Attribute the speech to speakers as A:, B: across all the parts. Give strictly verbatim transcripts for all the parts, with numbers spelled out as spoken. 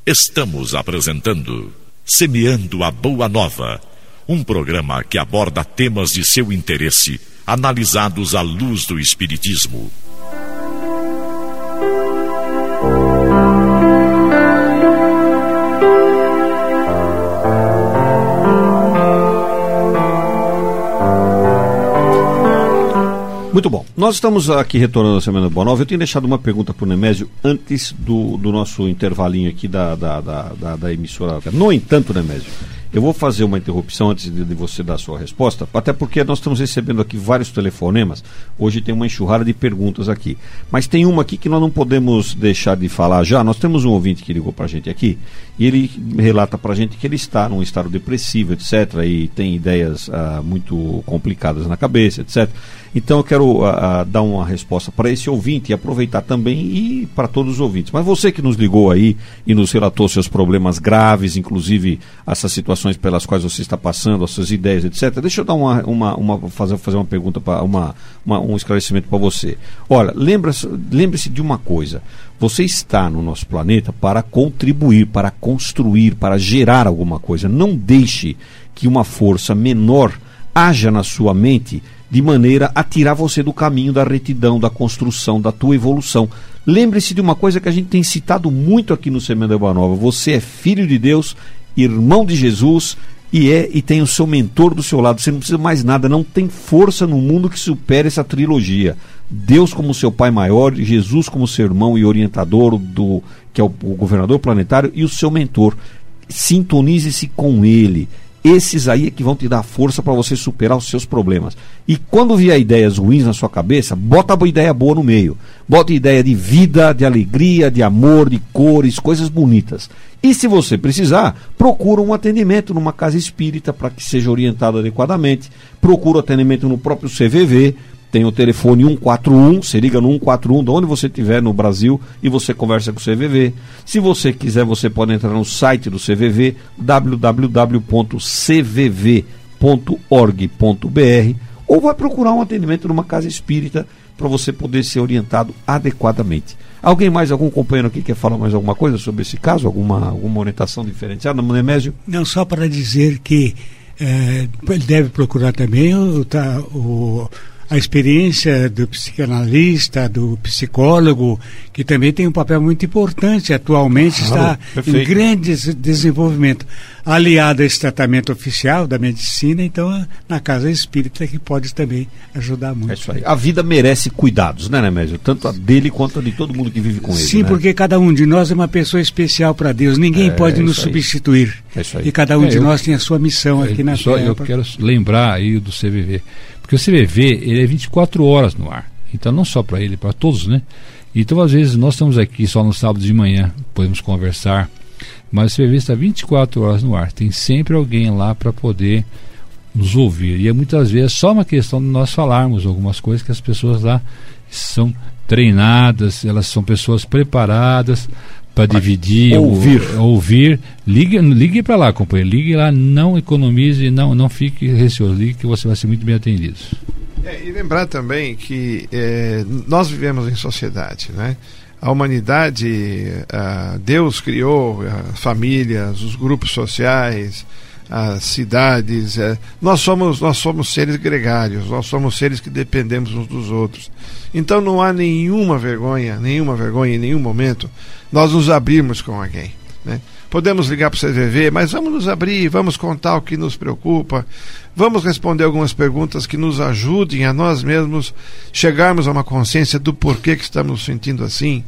A: Estamos apresentando Semeando a Boa Nova, um programa que aborda temas de seu interesse, analisados à luz do Espiritismo.
B: Muito bom. Nós estamos aqui retornando a Semana Boa Nova. Eu tenho deixado uma pergunta para o Nemésio antes do, do nosso intervalinho aqui da, da, da, da, da emissora. No entanto, Nemésio, eu vou fazer uma interrupção antes de, de você dar a sua resposta, até porque nós estamos recebendo aqui vários telefonemas. Hoje tem uma enxurrada de perguntas aqui. Mas tem uma aqui que nós não podemos deixar de falar já. Nós temos um ouvinte que ligou para a gente aqui e ele relata para a gente que ele está num estado depressivo, etcétera, e tem ideias ah, muito complicadas na cabeça, etcétera. Então eu quero ah, dar uma resposta para esse ouvinte e aproveitar também e para todos os ouvintes. Mas você que nos ligou aí e nos relatou seus problemas graves, inclusive essas situações pelas quais você está passando, as suas ideias, etcétera. Deixa eu dar uma, uma, uma fazer, fazer uma pergunta, para uma, uma, um esclarecimento para você. Olha, lembra-se, lembre-se de uma coisa. Você está no nosso planeta para contribuir, para construir, para gerar alguma coisa. Não deixe que uma força menor haja na sua mente de maneira a tirar você do caminho da retidão, da construção, da tua evolução. Lembre-se de uma coisa que a gente tem citado muito aqui no Semeando a Boa Nova. Você é filho de Deus, irmão de Jesus e, é, e tem o seu mentor do seu lado. Você não precisa mais nada, não tem força no mundo que supere essa trilogia. Deus como seu pai maior, Jesus como seu irmão e orientador, do, que é o, o governador planetário, e o seu mentor. Sintonize-se com ele. Esses aí é que vão te dar força para você superar os seus problemas. E quando vier ideias ruins na sua cabeça, bota a ideia boa no meio. Bota ideia de vida, de alegria, de amor, de cores, coisas bonitas. E se você precisar, procura um atendimento numa casa espírita para que seja orientado adequadamente. Procura um atendimento no próprio C V V. Tem o telefone um quatro um, você liga no um quatro um, de onde você estiver no Brasil, e você conversa com o C V V. Se você quiser, você pode entrar no site do C V V, w w w ponto c v v ponto org ponto b r, ou vai procurar um atendimento numa casa espírita para você poder ser orientado adequadamente. Alguém mais, algum companheiro aqui quer falar mais alguma coisa sobre esse caso? Alguma, alguma orientação diferenciada, Nemésio?
C: Não, só para dizer que é, ele deve procurar também o... Tá, o a experiência do psicanalista, do psicólogo, que também tem um papel muito importante, atualmente claro, está perfeito. Em grande desenvolvimento, aliado a esse tratamento oficial da medicina, então na casa espírita, que pode também ajudar muito.
B: É isso aí. A vida merece cuidados, né, Nemésio? Tanto a dele quanto a de todo mundo que vive com ele.
C: Sim, né? Porque cada um de nós é uma pessoa especial para Deus, ninguém é, pode é nos substituir. É isso aí. E cada um é, de eu, nós tem a sua missão aqui na
D: Terra. Eu quero lembrar aí do C V V. Porque o C V V, ele é vinte e quatro horas no ar. Então, não só para ele, para todos, né? Então, às vezes, nós estamos aqui só no sábado de manhã, podemos conversar, mas o C V V está vinte e quatro horas no ar. Tem sempre alguém lá para poder nos ouvir. E é muitas vezes só uma questão de nós falarmos algumas coisas que as pessoas lá são treinadas, elas são pessoas preparadas para dividir, ouvir, ouvir. Ligue, ligue para lá, companheiro. Ligue lá, não economize, não, não fique receoso. Ligue que você vai ser muito bem atendido.
E: É, e lembrar também que é, nós vivemos em sociedade, né? A humanidade, a Deus criou as famílias, os grupos sociais, as cidades. É, nós somos, nós somos seres gregários, nós somos seres que dependemos uns dos outros. Então não há nenhuma vergonha, nenhuma vergonha em nenhum momento nós nos abrirmos com alguém, né? Podemos ligar para o C V V, mas vamos nos abrir, vamos contar o que nos preocupa, vamos responder algumas perguntas que nos ajudem a nós mesmos chegarmos a uma consciência do porquê que estamos nos sentindo assim.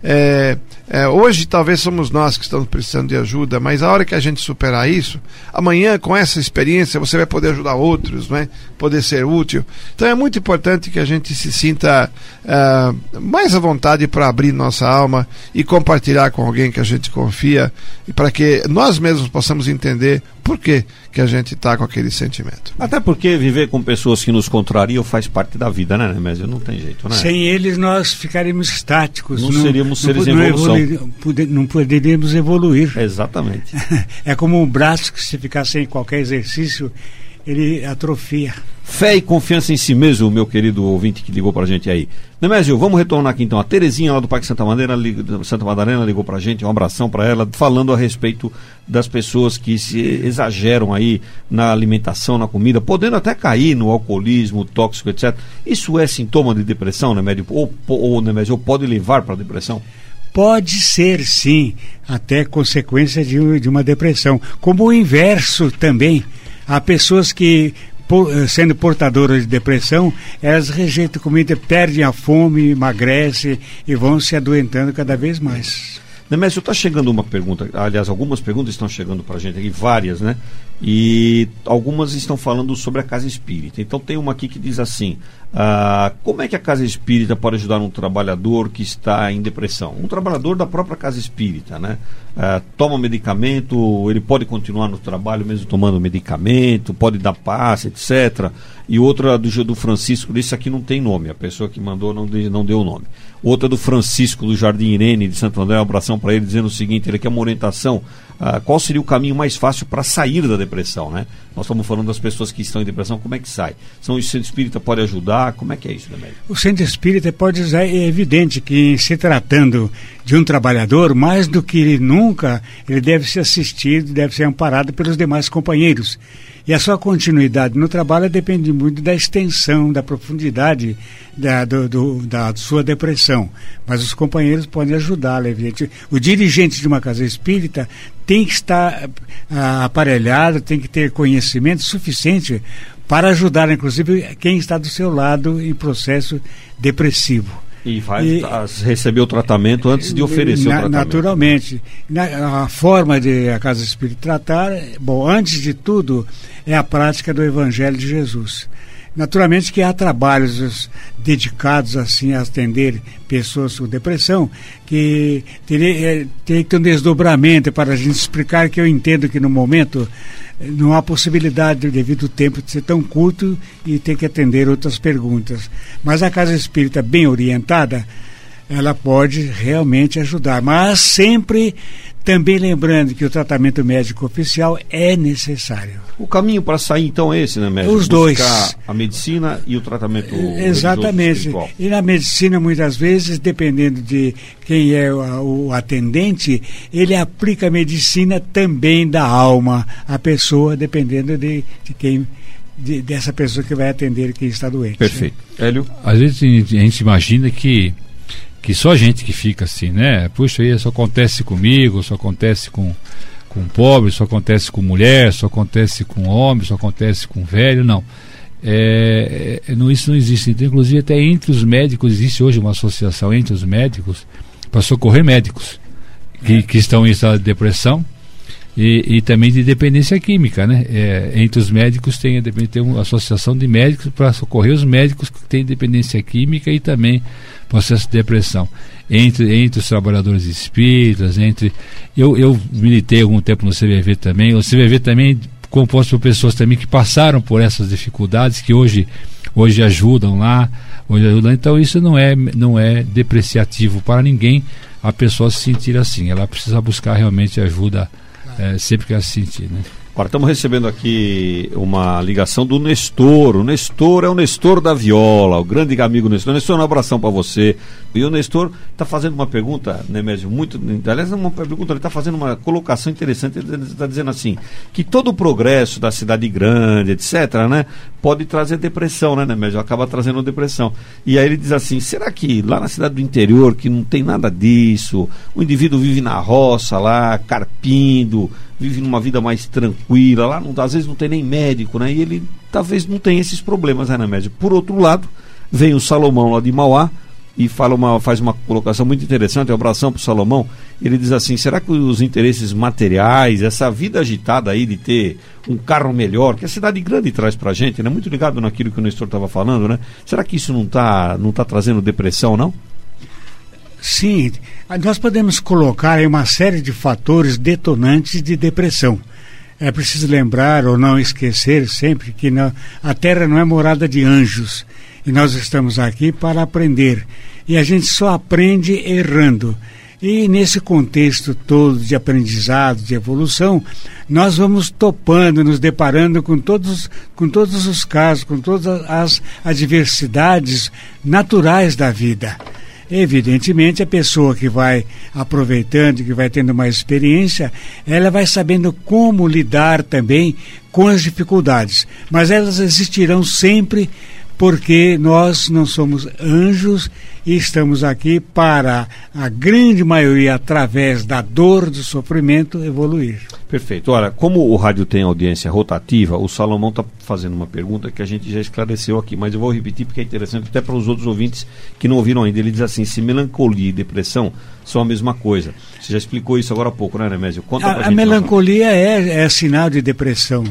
E: É, é, hoje talvez somos nós que estamos precisando de ajuda, mas a hora que a gente superar isso, amanhã com essa experiência você vai poder ajudar outros, né? Poder ser útil. Então é muito importante que a gente se sinta uh, mais à vontade para abrir nossa alma e compartilhar com alguém que a gente confia, e para que nós mesmos possamos entender por que que a gente está com aquele sentimento.
B: Até porque viver com pessoas que nos contrariam faz parte da vida, né, Nemésio? Não tem jeito, né?
C: Sem eles nós ficaríamos estáticos.
B: Não, não seríamos seres
C: não,
B: em evolução.
C: Não, evoluir, não poderíamos evoluir.
B: Exatamente.
C: É como um braço que se ficar sem qualquer exercício, ele atrofia.
B: Fé e confiança em si mesmo, meu querido ouvinte que ligou pra gente aí. Nemésio, vamos retornar aqui então. A Terezinha lá do Parque Santa Madalena, Santa Madalena ligou pra gente, um abração pra ela, falando a respeito das pessoas que se exageram aí na alimentação, na comida, podendo até cair no alcoolismo, tóxico, etcétera. Isso é sintoma de depressão, Nemésio? Ou, ou, Nemésio, pode levar para depressão?
C: Pode ser, sim, até consequência de, de uma depressão. Como o inverso também. Há pessoas que, sendo portadoras de depressão, elas rejeitam comida, perdem a fome, emagrecem e vão se adoentando cada vez mais.
B: Nemésio, está chegando uma pergunta, aliás, algumas perguntas estão chegando para a gente aqui, várias, né? E algumas estão falando sobre a casa espírita. Então tem uma aqui que diz assim, ah, como é que a casa espírita pode ajudar um trabalhador que está em depressão? Um trabalhador da própria casa espírita, né? Ah, toma medicamento, ele pode continuar no trabalho mesmo tomando medicamento, pode dar passe, etcétera. E outra do, do Francisco, isso aqui não tem nome, a pessoa que mandou não, de, não deu o nome. Outra do Francisco, do Jardim Irene, de Santo André, um abração para ele, dizendo o seguinte, ele quer uma orientação, ah, qual seria o caminho mais fácil para sair da depressão, né? Nós estamos falando das pessoas que estão em depressão, como é que sai? São o centro espírita pode ajudar? Como é que é isso, Nemésio?
C: O centro espírita pode usar, é evidente que se tratando de um trabalhador, mais do que nunca, ele deve ser assistido, deve ser amparado pelos demais companheiros. E a sua continuidade no trabalho depende muito da extensão, da profundidade da, do, do, da sua depressão. Mas os companheiros podem ajudá-lo, evidente. O dirigente de uma casa espírita tem que estar ah, aparelhado, tem que ter conhecimento suficiente para ajudar, inclusive, quem está do seu lado em processo depressivo.
B: E vai e, receber o tratamento antes de oferecer na, o tratamento. Naturalmente.
C: Na, a forma de a Casa Espírita tratar, bom, antes de tudo, é a prática do Evangelho de Jesus. Naturalmente que há trabalhos dedicados assim a atender pessoas com depressão, que teria, teria que ter um desdobramento para a gente explicar, que eu entendo que no momento não há possibilidade, devido ao tempo de ser tão curto e ter que atender outras perguntas. Mas a Casa Espírita bem orientada, ela pode realmente ajudar. Mas sempre também lembrando que o tratamento médico oficial é necessário.
B: O caminho para sair, então, é esse, né, médico?
C: Os dois.
B: Buscar a medicina e o tratamento
C: exatamente. E na medicina, muitas vezes, dependendo de quem é o, o atendente, ele aplica a medicina também da alma à pessoa, dependendo de, de quem... De, dessa pessoa que vai atender quem está doente.
B: Perfeito.
C: Né?
B: Hélio?
D: Às vezes a gente imagina que que só gente que fica assim, né? Puxa, isso acontece comigo, só acontece com, com pobre, só acontece com mulher, só acontece com homem, só acontece com velho, não. É, é, não isso não existe. Então, inclusive, até entre os médicos, existe hoje uma associação entre os médicos para socorrer médicos que, é. que estão em estado de depressão e, e também de dependência química, né? É, entre os médicos tem, tem uma associação de médicos para socorrer os médicos que têm dependência química e também processo de depressão. Entre, entre os trabalhadores espíritas, entre... Eu, eu militei algum tempo no C V V também. O C V V também composto por pessoas também que passaram por essas dificuldades, que hoje, hoje ajudam lá, hoje ajudam. Então isso não é, não é depreciativo para ninguém a pessoa se sentir assim. Ela precisa buscar realmente ajuda é, sempre que ela se sentir, né?
B: Agora, estamos recebendo aqui uma ligação do Nestor. O Nestor é o Nestor da Viola, o grande amigo Nestor. Nestor, um abração para você. E o Nestor está fazendo uma pergunta, Nemésio, muito... Aliás, uma pergunta, ele está fazendo uma colocação interessante. Ele está dizendo assim, que todo o progresso da cidade grande, etcétera, né, pode trazer depressão, né, Nemésio? Acaba trazendo depressão. E aí ele diz assim, será que lá na cidade do interior, que não tem nada disso, o indivíduo vive na roça lá, carpindo, vive numa vida mais tranquila, lá não, às vezes não tem nem médico, né? E ele talvez não tenha esses problemas, né, médio? Por outro lado, vem o Salomão lá de Mauá e fala uma, faz uma colocação muito interessante, um abração para o Salomão. Ele diz assim, será que os interesses materiais, essa vida agitada aí de ter um carro melhor, que a cidade grande traz pra gente, né? Muito ligado naquilo que o Nestor estava falando, né? Será que isso não está não tá trazendo depressão, não?
C: Sim, nós podemos colocar aí uma série de fatores detonantes de depressão. É preciso lembrar ou não esquecer sempre que não, a Terra não é morada de anjos e nós estamos aqui para aprender. E a gente só aprende errando. E nesse contexto todo de aprendizado, de evolução, nós vamos topando, nos deparando com todos, com todos os casos, com todas as adversidades naturais da vida. Evidentemente, a pessoa que vai aproveitando, que vai tendo mais experiência, ela vai sabendo como lidar também com as dificuldades. Mas elas existirão sempre, porque nós não somos anjos e estamos aqui para, a grande maioria, através da dor, do sofrimento, evoluir.
B: Perfeito. Olha, como o rádio tem audiência rotativa, o Salomão está fazendo uma pergunta que a gente já esclareceu aqui, mas eu vou repetir porque é interessante até para os outros ouvintes que não ouviram ainda. Ele diz assim: se melancolia e depressão são a mesma coisa. Você já explicou isso agora há pouco, né, Nemésio? Conta
C: a,
B: pra
C: a
B: gente.
C: melancolia é, é sinal de depressão.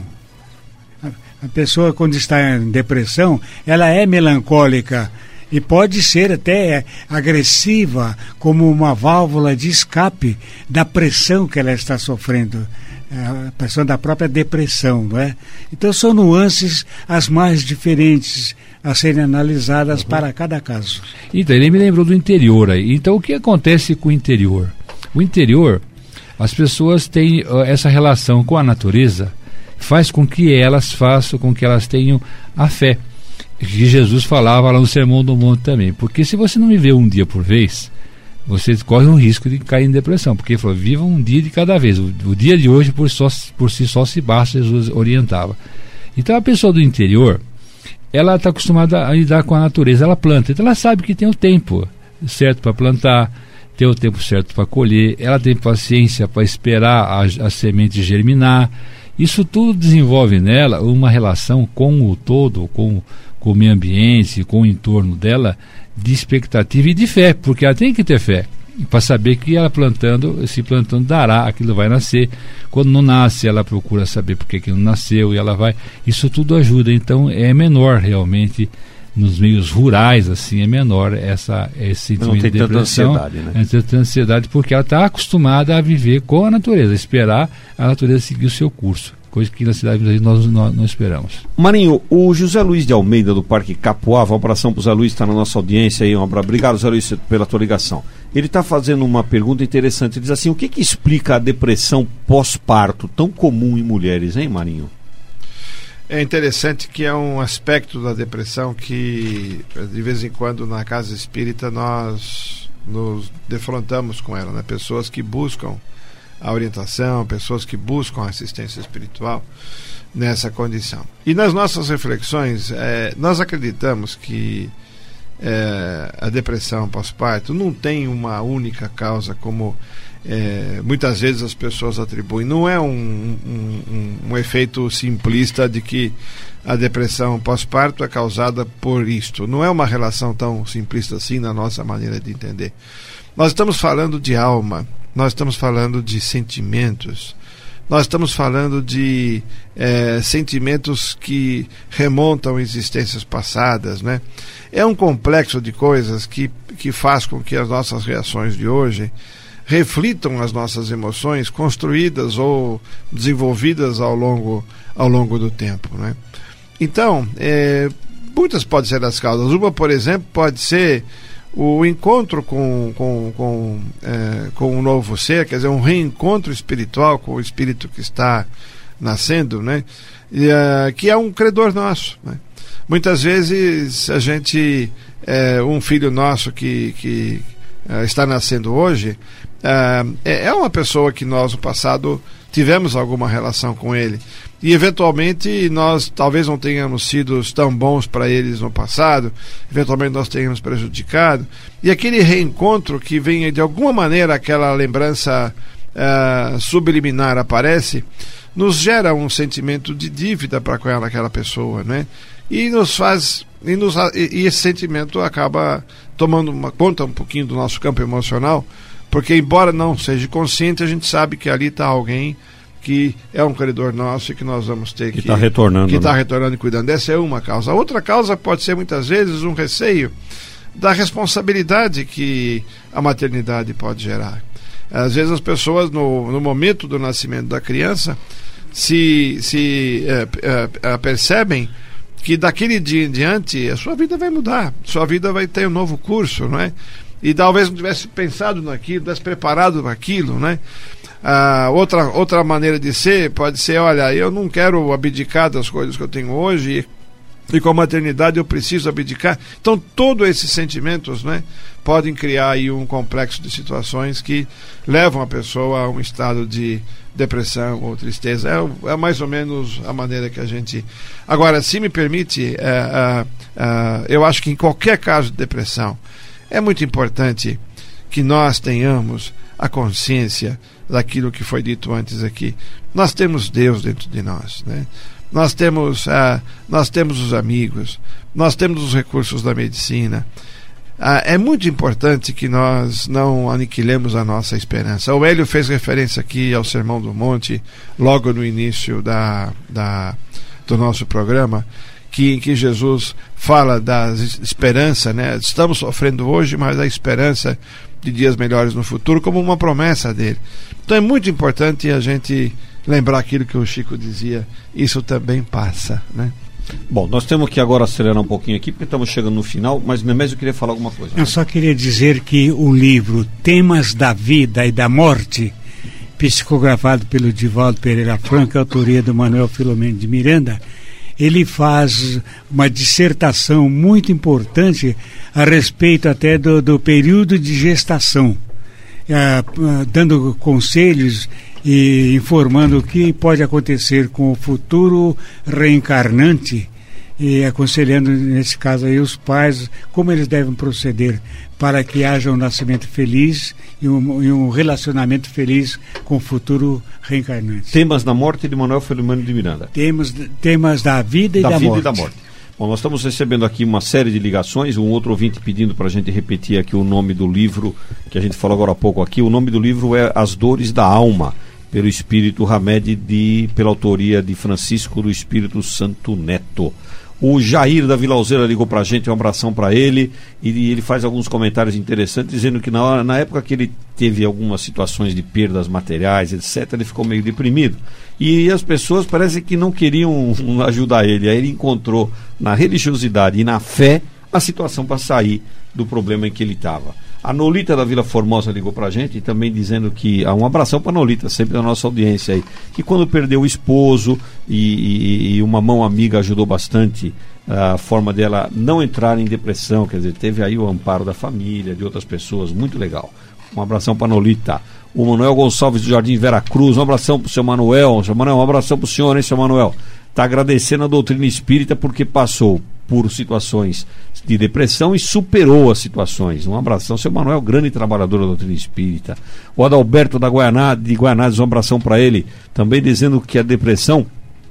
C: A pessoa, quando está em depressão, ela é melancólica e pode ser até agressiva, como uma válvula de escape da pressão que ela está sofrendo, a pressão da própria depressão, não é? Então são nuances as mais diferentes a serem analisadas, uhum, para cada caso.
D: Então, ele me lembrou do interior aí. Então, o que acontece com o interior? O interior, as pessoas têm uh, essa relação com a natureza, faz com que elas façam, com que elas tenham a fé, que Jesus falava lá no Sermão do Monte também. Porque se você não viver um dia por vez, você corre o risco de cair em depressão, porque ele falou: viva um dia de cada vez, o, o dia de hoje por, só, por si só se basta, Jesus orientava. Então a pessoa do interior, ela está acostumada a lidar com a natureza, ela planta, então ela sabe que tem o tempo certo para plantar, tem o tempo certo para colher, ela tem paciência para esperar a, a semente germinar. Isso tudo desenvolve nela uma relação com o todo, com, com o meio ambiente, com o entorno dela, de expectativa e de fé, porque ela tem que ter fé para saber que ela plantando, se plantando dará, aquilo vai nascer. Quando não nasce, ela procura saber por que que não nasceu e ela vai. Isso tudo ajuda. Então é menor realmente nos meios rurais, assim, é menor essa, esse sentimento de depressão. Não tem tanta ansiedade, né? Não tem tanta ansiedade, porque ela está acostumada a viver com a natureza, esperar a natureza seguir o seu curso, coisa que na cidade nós não, não esperamos.
B: Marinho, o José Luiz de Almeida, do Parque Capoava, um abração para o José Luiz, está na nossa audiência aí, um abraço. Obrigado, José Luiz, pela tua ligação. Ele está fazendo uma pergunta interessante, ele diz assim: o que que explica a depressão pós-parto, tão comum em mulheres, hein, Marinho?
E: É interessante que é um aspecto da depressão que, de vez em quando, na casa espírita, nós nos defrontamos com ela, né? Pessoas que buscam a orientação, pessoas que buscam a assistência espiritual nessa condição. E nas nossas reflexões, é, nós acreditamos que é, a depressão pós-parto não tem uma única causa, como é, muitas vezes as pessoas atribuem. Não é um, um, um, um efeito simplista de que a depressão pós-parto é causada por isto. Não é uma relação tão simplista assim na nossa maneira de entender. Nós estamos falando de alma, nós estamos falando de sentimentos, nós estamos falando de é, sentimentos que remontam a existências passadas, né? É um complexo de coisas que, que faz com que as nossas reações de hoje reflitam as nossas emoções construídas ou desenvolvidas ao longo, ao longo do tempo, né? Então, é, muitas podem ser as causas. Uma, por exemplo, pode ser o encontro com, com, com, é, com um novo ser, quer dizer, um reencontro espiritual com o espírito que está nascendo, né? E, uh, que é um credor nosso, né? Muitas vezes a gente, é, um filho nosso que, que uh, está nascendo hoje, uh, é, é uma pessoa que nós no passado tivemos alguma relação com ele, e eventualmente nós talvez não tenhamos sido tão bons para eles no passado, eventualmente nós tenhamos prejudicado, e aquele reencontro que vem de alguma maneira, aquela lembrança uh, subliminar aparece, nos gera um sentimento de dívida para com ela, aquela pessoa, né? E nos faz, e, nos, e esse sentimento acaba tomando uma conta um pouquinho do nosso campo emocional, porque embora não seja consciente, a gente sabe que ali está alguém que é um credor nosso e que nós vamos ter que...
B: Que está retornando.
E: Que está
B: né?
E: retornando e cuidando. Essa é uma causa. A outra causa pode ser, muitas vezes, um receio da responsabilidade que a maternidade pode gerar. Às vezes as pessoas, no, no momento do nascimento da criança, se, se é, é, é, percebem que daquele dia em diante a sua vida vai mudar, sua vida vai ter um novo curso, não é? e talvez não tivesse pensado naquilo, tivesse preparado para aquilo, né? Ah, outra, outra maneira de ser pode ser, olha, eu não quero abdicar das coisas que eu tenho hoje, e com a maternidade eu preciso abdicar. Então todos esses sentimentos, né, podem criar aí um complexo de situações que levam a pessoa a um estado de depressão ou tristeza. É, é mais ou menos a maneira que a gente... Agora, se me permite, é, é, é, eu acho que em qualquer caso de depressão é muito importante que nós tenhamos a consciência daquilo que foi dito antes aqui. Nós temos Deus dentro de nós, né? Nós temos, uh, nós temos os amigos, nós temos os recursos da medicina. Uh, é muito importante que nós não aniquilemos a nossa esperança. O Hélio fez referência aqui ao Sermão do Monte, logo no início da, da, do nosso programa, que, em que Jesus fala da esperança, né? Estamos sofrendo hoje, mas a esperança de dias melhores no futuro, como uma promessa dele. Então é muito importante a gente lembrar aquilo que o Chico dizia, isso também passa, né?
B: Bom, nós temos que agora acelerar um pouquinho aqui, porque estamos chegando no final, mas Nemésio queria falar alguma coisa.
C: Eu só queria dizer que o livro Temas da Vida e da Morte, psicografado pelo Divaldo Pereira Franco, autoria do Manuel Filomeno de Miranda, ele faz uma dissertação muito importante a respeito até do, do período de gestação, uh, uh, dando conselhos e informando o que pode acontecer com o futuro reencarnante e aconselhando, nesse caso aí, os pais, como eles devem proceder para que haja um nascimento feliz e um, e um relacionamento feliz com o futuro reencarnante.
B: Temas da Morte, de Manuel Filomeno de Miranda.
C: Temas, temas da vida e da,
B: da, vida
C: morte.
B: E da morte. Bom, nós estamos recebendo aqui uma série de ligações, um outro ouvinte pedindo para a gente repetir aqui o nome do livro que a gente falou agora há pouco aqui. O nome do livro é As Dores da Alma, pelo Espírito Hamed, de, pela autoria de Francisco do Espírito Santo Neto. O Jair da Vila Alzeira ligou para a gente, um abração para ele, e ele faz alguns comentários interessantes, dizendo que na, hora, na época que ele teve algumas situações de perdas materiais, etcétera, ele ficou meio deprimido. E as pessoas parece que não queriam ajudar ele. Aí ele encontrou na religiosidade e na fé a situação para sair do problema em que ele estava. A Nolita da Vila Formosa ligou pra gente, também dizendo que há um abração pra Nolita, sempre da nossa audiência aí, que quando perdeu o esposo e, e, e uma mão amiga ajudou bastante a forma dela não entrar em depressão, quer dizer, teve aí o amparo da família, de outras pessoas, muito legal. Um abração pra Nolita. O Manuel Gonçalves do Jardim Vera Cruz, um abração pro seu Manuel. Seu Manuel, um abração pro senhor, hein, seu Manuel? Está agradecendo a doutrina espírita porque passou por situações de depressão e superou as situações. Um abração, seu Manuel, grande trabalhador da doutrina espírita. O Adalberto da Guaianá, de Guaianazes, um abração para ele, também dizendo que a depressão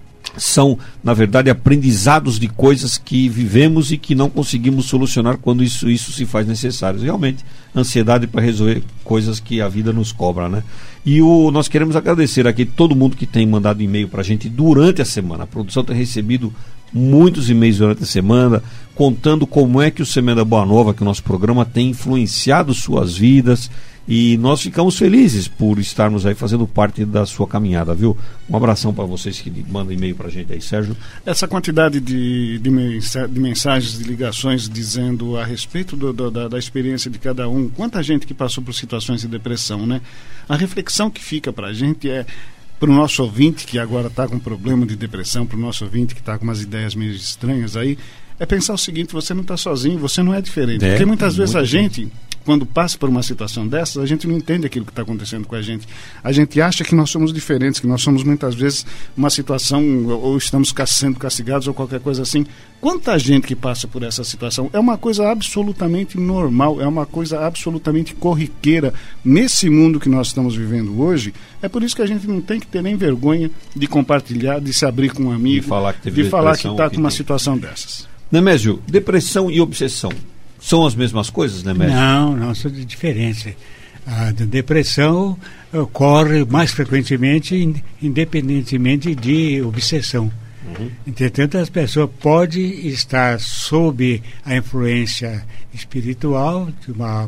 B: são, na verdade, aprendizados de coisas que vivemos e que não conseguimos solucionar quando isso, isso se faz necessário. Realmente, ansiedade para resolver coisas que a vida nos cobra, né? E o, nós queremos agradecer aqui todo mundo que tem mandado e-mail para a gente durante a semana. A produção tem recebido muitos e-mails durante a semana, contando como é que o Semeando a Boa Nova, que o nosso programa tem influenciado suas vidas, e nós ficamos felizes por estarmos aí fazendo parte da sua caminhada, viu? Um abração para vocês que mandam e-mail para a gente aí, Sérgio.
F: Essa quantidade de, de, mensa de mensagens, de ligações dizendo a respeito do, do, da, da experiência de cada um, quanta gente que passou por situações de depressão, né? A reflexão que fica para a gente é, para o nosso ouvinte que agora está com problema de depressão, para o nosso ouvinte que está com umas ideias meio estranhas aí, é pensar o seguinte: você não está sozinho, você não é diferente. É, porque muitas vezes a gente, quando passa por uma situação dessas, a gente não entende aquilo que está acontecendo com a gente. A gente acha que nós somos diferentes, que nós somos muitas vezes uma situação, ou estamos sendo castigados ou qualquer coisa assim. Quanta gente que passa por essa situação? É uma coisa absolutamente normal, é uma coisa absolutamente corriqueira nesse mundo que nós estamos vivendo hoje. É por isso que a gente não tem que ter nem vergonha de compartilhar, de se abrir com um amigo,
B: de falar que teve
F: de falar que está
B: que
F: com uma
B: tem.
F: situação dessas.
B: Nemésio, depressão e obsessão são as mesmas coisas, Nemésio?
C: Não, não, são de diferença. A depressão ocorre mais frequentemente, independentemente de obsessão. Uhum. Entretanto, as pessoas podem estar sob a influência espiritual de uma,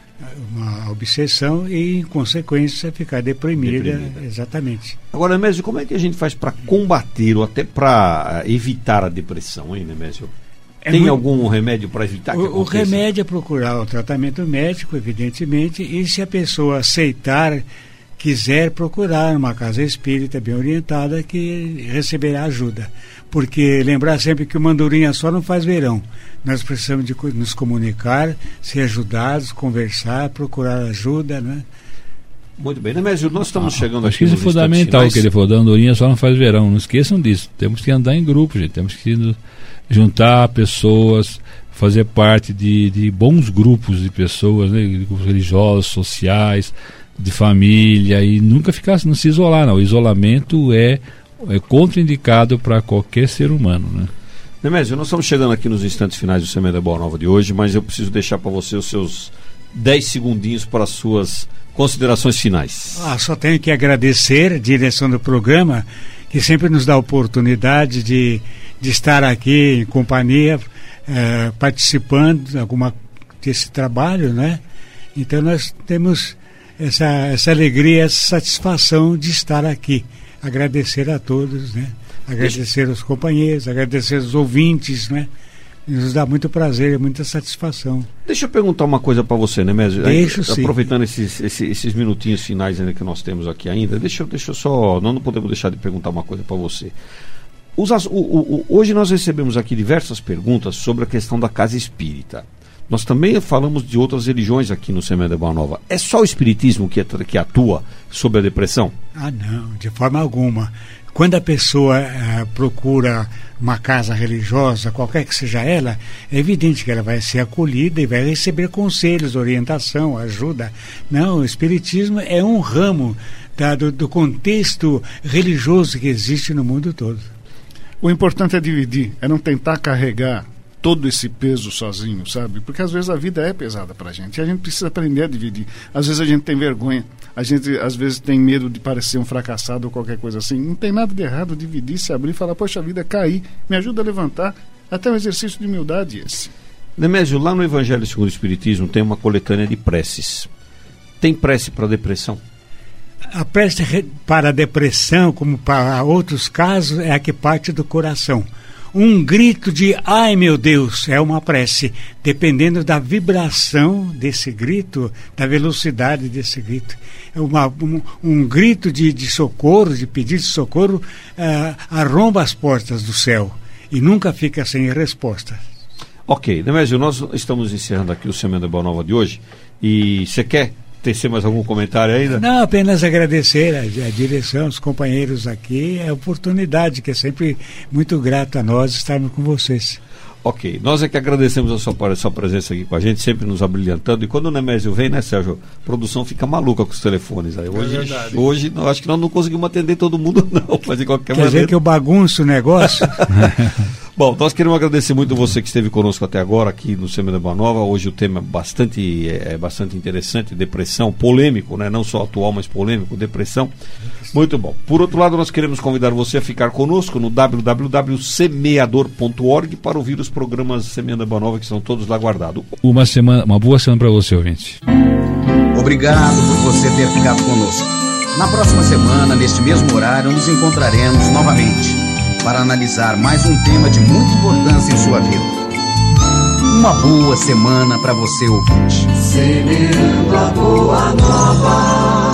C: uma obsessão e, em consequência, ficar deprimida. deprimida. Exatamente.
B: Agora, Nemésio, como é que a gente faz para combater ou até para evitar a depressão, hein, Nemésio?
C: É
B: Tem
C: muito...
B: algum remédio para evitar que
C: o,
B: aconteça?
C: O remédio é procurar o tratamento médico, evidentemente, e se a pessoa aceitar, quiser procurar uma casa espírita bem orientada, que receberá ajuda. Porque lembrar sempre que o mandurinha só não faz verão. Nós precisamos de nos comunicar, ser ajudados, conversar, procurar ajuda, né?
B: Muito bem, Nemésio, nós estamos ah, chegando
D: acho
B: aqui.
D: Acho que isso é fundamental o que ele falou, da andorinha só não faz verão. Não esqueçam disso. Temos que andar em grupo, gente. Temos que juntar pessoas, fazer parte de, de bons grupos de pessoas, né? Grupos religiosos, sociais, de família, e nunca ficar, não se isolar, não. O isolamento é, é contraindicado para qualquer ser humano, né?
B: Nemésio, nós estamos chegando aqui nos instantes finais do Semeando a Boa Nova de hoje, mas eu preciso deixar para você os seus dez segundinhos para as suas considerações finais.
C: Ah, só tenho que agradecer a direção do programa, que sempre nos dá a oportunidade de, de estar aqui em companhia, eh, participando de alguma, desse trabalho, né? Então nós temos essa, essa alegria, essa satisfação de estar aqui. Agradecer a todos, né? Agradecer Deixa... aos companheiros, agradecer aos ouvintes, né? Nos dá muito prazer e muita satisfação.
B: Deixa eu perguntar uma coisa para você, Nemésio.
C: Deixa sim.
B: Aproveitando esses, esses, esses minutinhos finais ainda que nós temos aqui ainda, deixa, deixa eu só, nós não podemos deixar de perguntar uma coisa para você. Os, o, o, hoje nós recebemos aqui diversas perguntas sobre a questão da casa espírita. Nós também falamos de outras religiões aqui no Semeando a Boa Nova. É só o espiritismo que, que atua sobre a depressão?
C: Ah, não, de forma alguma. Quando a pessoa uh, procura uma casa religiosa, qualquer que seja ela, é evidente que ela vai ser acolhida e vai receber conselhos, orientação, ajuda. Não, o espiritismo é um ramo da, do, do contexto religioso que existe no mundo todo.
F: O importante é dividir, é não tentar carregar todo esse peso sozinho, sabe? Porque às vezes a vida é pesada pra gente e a gente precisa aprender a dividir. Às vezes a gente tem vergonha, a gente às vezes tem medo de parecer um fracassado ou qualquer coisa assim. Não tem nada de errado dividir, se abrir e falar, poxa vida, caí, me ajuda a levantar. Até um exercício de humildade esse.
B: Nemésio, lá no Evangelho segundo o Espiritismo tem uma coletânea de preces. Tem prece para depressão?
C: A prece para a depressão, como para outros casos, é a que parte do coração. Um grito de ai meu Deus é uma prece, dependendo da vibração desse grito, da velocidade desse grito. É uma, um, um grito de, de socorro, de pedido de socorro, uh, arromba as portas do céu e nunca fica sem resposta.
B: Ok, Nemésio, nós estamos encerrando aqui o Semeando a Boa Nova de hoje e você quer tecer mais algum comentário ainda?
C: Não, apenas agradecer a, a direção, os companheiros aqui, a oportunidade, que é sempre muito grato a nós estarmos com vocês.
B: Ok, nós é que agradecemos a sua, a sua presença aqui com a gente, sempre nos abrilhantando, e quando o Nemésio vem, né, Sérgio, a produção fica maluca com os telefones aí. Hoje, é hoje não, acho que nós não conseguimos atender todo mundo não, mas de qualquer
C: Quer
B: maneira...
C: dizer que eu bagunço o negócio?
B: Bom, nós queremos agradecer muito você que esteve conosco até agora aqui no Semeando a Boa Nova. Hoje o tema é bastante, é, é bastante interessante, depressão, polêmico, né? Não só atual, mas polêmico, depressão. Muito bom. Por outro lado, nós queremos convidar você a ficar conosco no w w w ponto semeador ponto org para ouvir os programas Semeando a Boa Nova, que estão todos lá guardados.
D: Uma semana, uma boa semana para você, ouvinte.
G: Obrigado por você ter ficado conosco. Na próxima semana, neste mesmo horário, nos encontraremos novamente para analisar mais um tema de muita importância em sua vida. Uma boa semana para você, ouvinte.
H: Semeando a Boa Nova.